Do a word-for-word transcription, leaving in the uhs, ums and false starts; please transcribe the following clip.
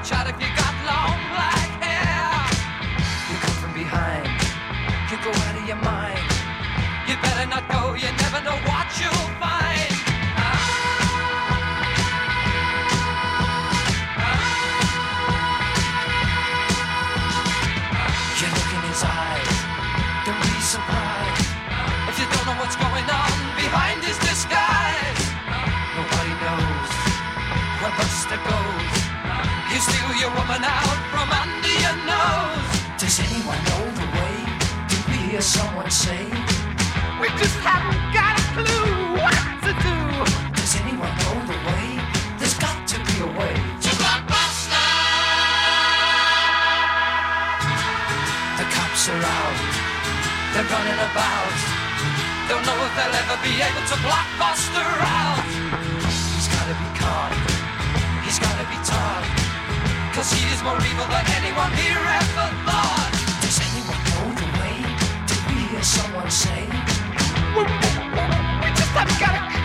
watch out if you got long black hair. You come from behind, you go out of your mind. You better not go, you never know what you'll find. You look in his eyes, don't be surprised if you don't know what's going on behind his disguise. Nobody knows where Buster goes. You steal your woman out from under your nose. Does anyone know the way? Did we hear someone say? We just haven't got a clue what to do. Does anyone know the way? There's got to be a way to Blockbuster. The cops are out, they're running about. Don't know if they'll ever be able to block Buster out. He's gotta be caught, he's gotta be taught, 'cause he is more evil than anyone here ever thought. Does anyone know the way? Did we hear someone say? We just haven't got a